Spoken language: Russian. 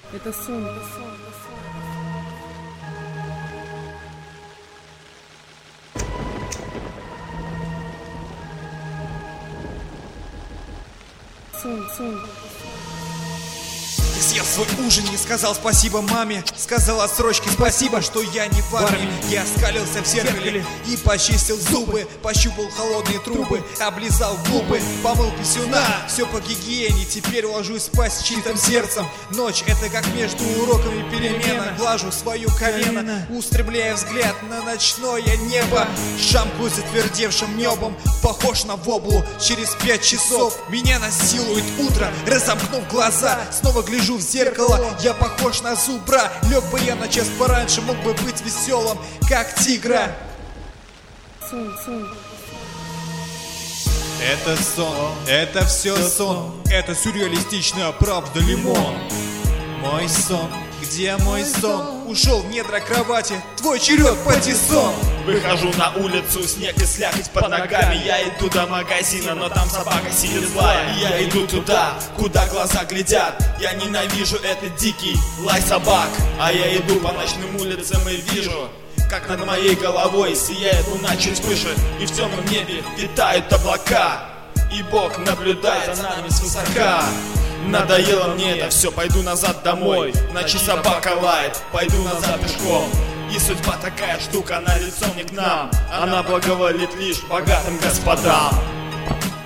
Это сон, это сон, это сон. Сон. Я съел свой ужин, не сказал спасибо маме. Сказал отсрочке спасибо, что я не в армии. Я скалился в зеркале и почистил зубы. Пощупал холодные трубы, облизал губы, помыл писюна. Все по гигиене, теперь ложусь спать с чистым сердцем. Ночь — это как между уроками перемена. Глажу свое колено, устремляя взгляд на ночное небо. Шамкаю затвердевшим небом, похож на воблу. Через 5 часов меня насилует утро. Разомкнув глаза, снова гляжу в зеркало. Я похож на зубра. Лег бы я на час пораньше, мог бы быть веселым, как тигра. Сон, сон. Это сон, это все сон. Это сюрреалистичная правда, лимон. Мой сон, где мой сон? Ушел в недра кровати, твой черед, патиссон. Выхожу на улицу, снег и слякоть под ногами. Я иду до магазина, но там собака сидит злая. Я иду туда, куда глаза глядят. Я ненавижу этот дикий лай собак. А я иду по ночным улицам и вижу, как над моей головой сияет луна чуть выше, и в темном небе витают облака. И Бог наблюдает за нами свысока. Надоело мне это все, пойду назад домой. Ночи собака лает, пойду назад пешком. И судьба такая штука, она лицом не к нам. Она благоволит лишь богатым господам.